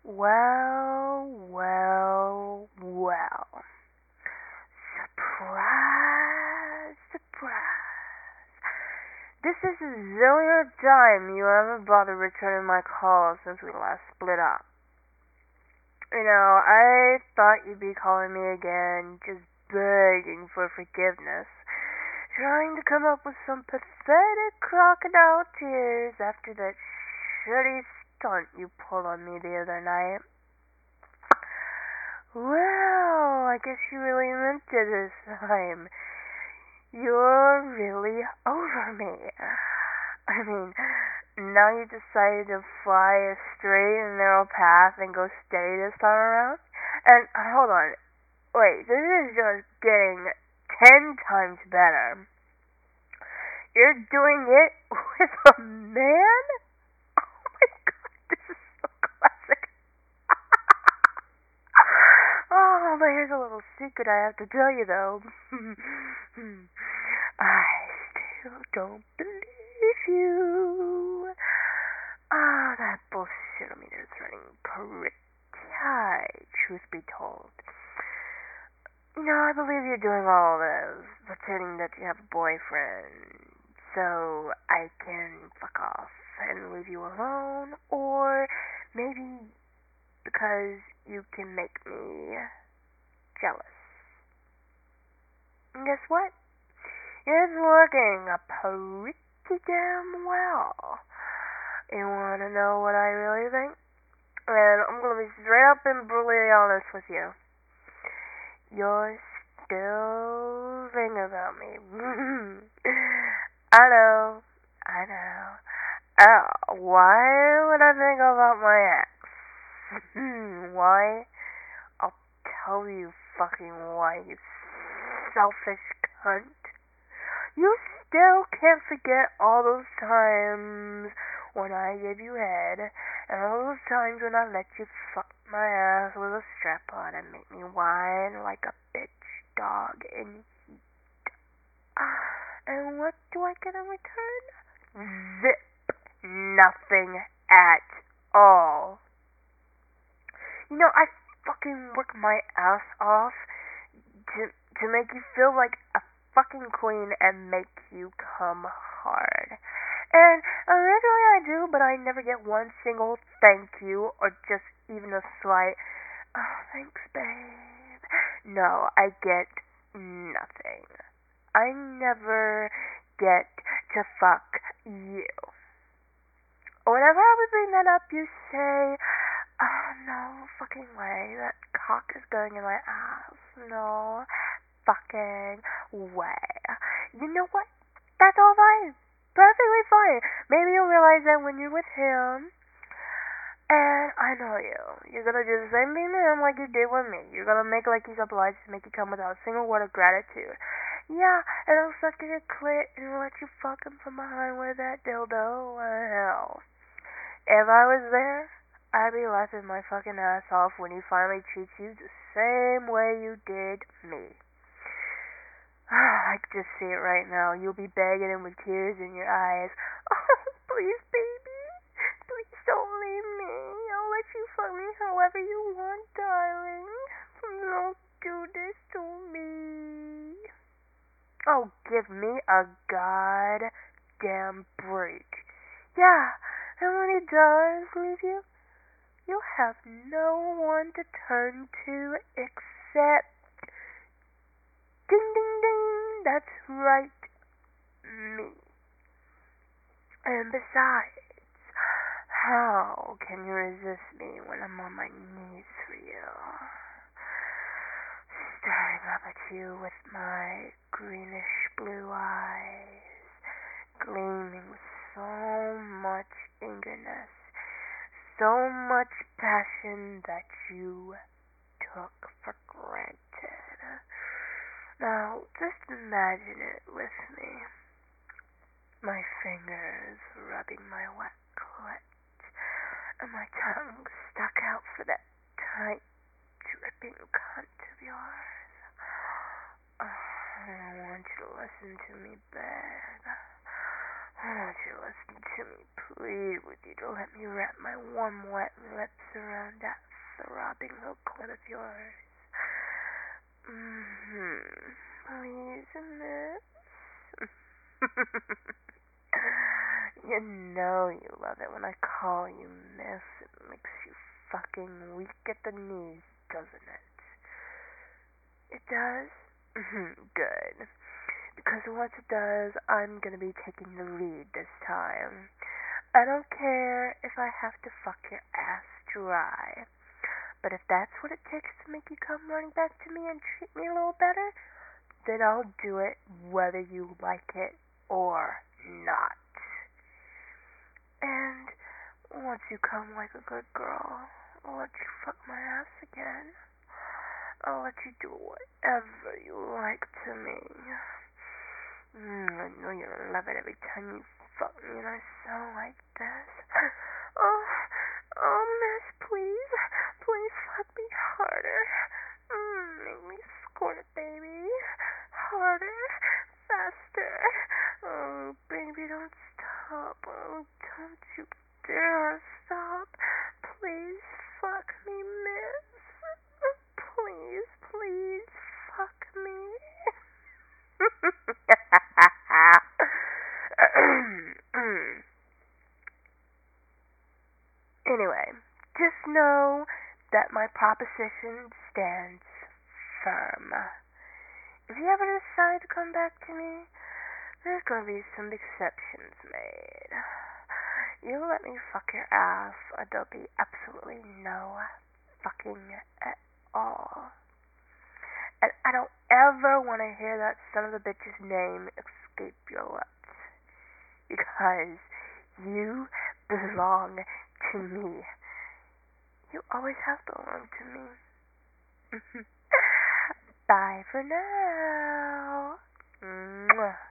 Well, well, well. Surprise, surprise. This is the zillionth time you ever bothered returning my call since we last split up. I thought you'd be calling me again, just begging for forgiveness, trying to come up with some pathetic crocodile tears after that shitty stunt you pulled on me the other night. Well, I guess you really meant it this time. You're really over me. I mean, now you decided to fly a straight and narrow path and go steady this time around? And hold on, wait, this is just getting 10 times better. You're doing it with a man? Oh my god, this is so classic. Oh, but here's a little secret I have to tell you though. I still don't believe you. That bullshit on me is running pretty high, truth be told. I believe you're doing all this, pretending that you have a boyfriend, so I can fuck off and leave you alone, or maybe because you can make me jealous. And guess what? It's working pretty damn well. You wanna know what I really think? And I'm gonna be straight up and brutally honest with you. You're still thinking about me. I know. Why would I think about my ex? Why? I'll tell you fucking why, you selfish cunt. You still can't forget all those times when I gave you head, and all those times when I let you fuck my ass with a strap on and make me whine like a bitch dog in heat. And what do I get in return? Zip. Nothing at all. I fucking work my ass off to make you feel like a fucking queen and make you come hard. And eventually I do, but I never get one single thank you or just even a slight, oh, thanks, babe. No, I get nothing. I never get to fuck you. Whenever I would bring that up, you say, oh, no fucking way, that cock is going in my ass. No fucking way. You know what? That's all fine. Perfectly fine. Maybe you'll realize that when you're with him, and I know you. You're gonna do the same thing to him like you did with me. You're gonna make like he's obliged to make you come without a single word of gratitude. Yeah, and he'll suck at your clit and let you fuck him from behind with that dildo. Hell. If I was there, I'd be laughing my fucking ass off when he finally treats you the same way you did me. I can just see it right now. You'll be begging him with tears in your eyes. Oh, please, baby. Please don't leave me. I'll let you fuck me however you want, darling. Don't do this to me. Oh, give me a goddamn break. Yeah, and when he does leave you, you'll have no one to turn to except ding ding ding, that's right, me. And besides, how can you resist me when I'm on my knees for you? Staring up at you with my greenish blue eyes, gleaming with so much eagerness, so much passion that you took for granted. Now, just imagine it with me. My fingers rubbing my wet clit, and my tongue stuck out for that tight, dripping cunt of yours. Oh, I want you to listen to me beg. Won't you listen to me, plead with you to let me wrap my warm, wet lips around that throbbing little clit of yours? Please, miss. You know you love it when I call you miss. It makes you fucking weak at the knees, doesn't it? It does? Good. Because once it does, I'm gonna be taking the lead this time. I don't care if I have to fuck your ass dry. But if that's what it takes to make you come running back to me and treat me a little better, then I'll do it whether you like it or not. And once you come like a good girl, I'll let you fuck my ass again. I'll let you do whatever you like to me. I know you'll love it every time you fuck me and I sound like this. Oh, oh, miss, please. Please fuck me harder. Make me squirt, baby. Harder. Faster. Oh, baby, don't stop. Oh, don't you dare stop. Please fuck me, miss. Please, please fuck me. Anyway, just know that my proposition stands firm. If you ever decide to come back to me, there's gonna be some exceptions made. You let me fuck your ass, or there'll be absolutely no fucking at all. And I don't ever want to hear that son of a bitch's name escape your lips. Because you belong to me. You always have belonged to me. Bye for now. Mwah.